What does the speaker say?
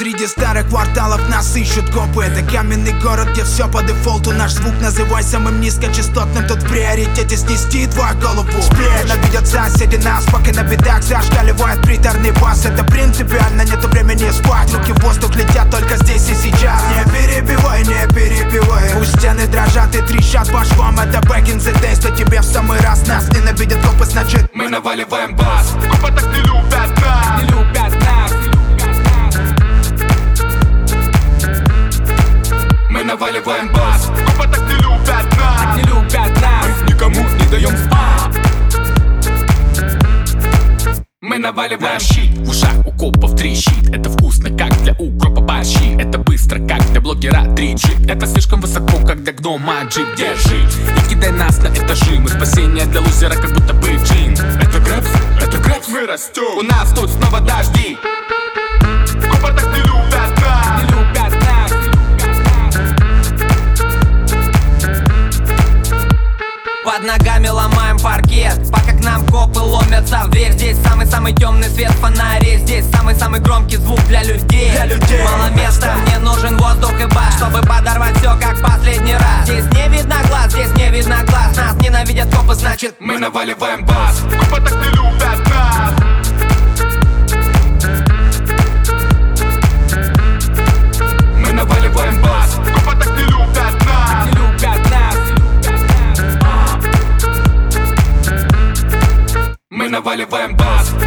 Среди старых кварталов нас ищут копы. Это каменный город, где все по дефолту. Наш звук называй самым низкочастотным. Тут в приоритете снести твою голову. Ненавидят соседи нас, пока на бедах зашкаливает приторный бас. Это принципиально, нету времени спать. Руки в воздух летят только здесь и сейчас. Не перебивай, не перебивай. Пусть стены дрожат и трещат по швам. Это back in the days, то тебе в самый раз. Нас ненавидят копы, значит мы наваливаем бас. Копы так не любят нас, не любят нас. Мы наваливаем бас. Копы так не любят нас, не любят нас. Мы никому не даем спать. Мы наваливаем щит. В ушах у копов трещит. Это вкусно, как для укропа борщи. Это быстро, как для блогера 3G. Это слишком высоко, как для гнома джип. Держи и кидай нас на этажи. Мы спасение для лузера, как будто бы джин. Это грэпс, мы растем. У нас тут снова дожди. Копы так не любят нас, не любят нас. Под ногами ломаем паркет, пока к нам копы ломятся в дверь. Здесь самый-самый темный свет фонарей. Здесь самый-самый громкий звук для людей. Мало места, мне нужен воздух и бас, чтобы подорвать все как последний раз. Здесь не видно глаз, здесь не видно глаз. Нас ненавидят копы, значит мы наваливаем бас. Копы так не любят нас. Мы наваливаем бас. Копы так не любят нас, не любят нас. мы наваливаем бас.